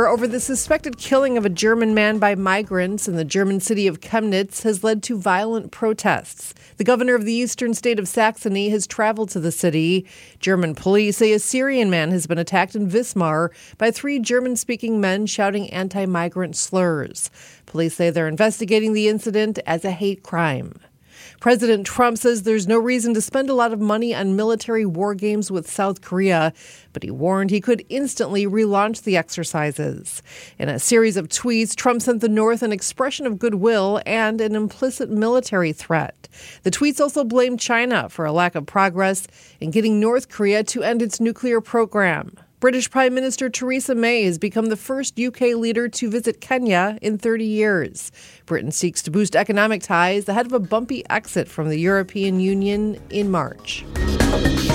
Anger over the suspected killing of a German man by migrants in the German city of Chemnitz has led to violent protests. The governor of the eastern state of Saxony has traveled to the city. German police say a Syrian man has been attacked in Wismar by 3 German-speaking men shouting anti-migrant slurs. Police say they're investigating the incident as a hate crime. President Trump says there's no reason to spend a lot of money on military war games with South Korea, but he warned he could instantly relaunch the exercises. In a series of tweets, Trump sent the North an expression of goodwill and an implicit military threat. The tweets also blamed China for a lack of progress in getting North Korea to end its nuclear program. British Prime Minister Theresa May has become the first UK leader to visit Kenya in 30 years. Britain seeks to boost economic ties ahead of a bumpy exit from the European Union in March.